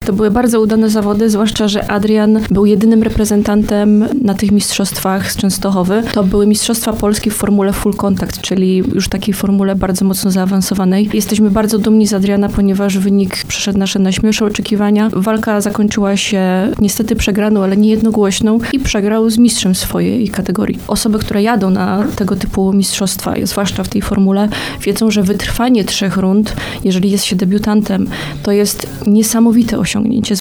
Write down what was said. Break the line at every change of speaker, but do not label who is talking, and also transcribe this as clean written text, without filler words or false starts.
To były bardzo udane zawody, zwłaszcza, że Adrian był jedynym reprezentantem na tych mistrzostwach z Częstochowy. To były Mistrzostwa Polski w formule full contact, czyli już takiej formule bardzo mocno zaawansowanej. Jesteśmy bardzo dumni z Adriana, ponieważ wynik przeszedł nasze najśmielsze oczekiwania. Walka zakończyła się niestety przegraną, ale nie jednogłośną i przegrał z mistrzem swojej kategorii. Osoby, które jadą na tego typu mistrzostwa, zwłaszcza w tej formule, wiedzą, że wytrwanie 3 rund, jeżeli jest się debiutantem, to jest niesamowite osiągnięcie.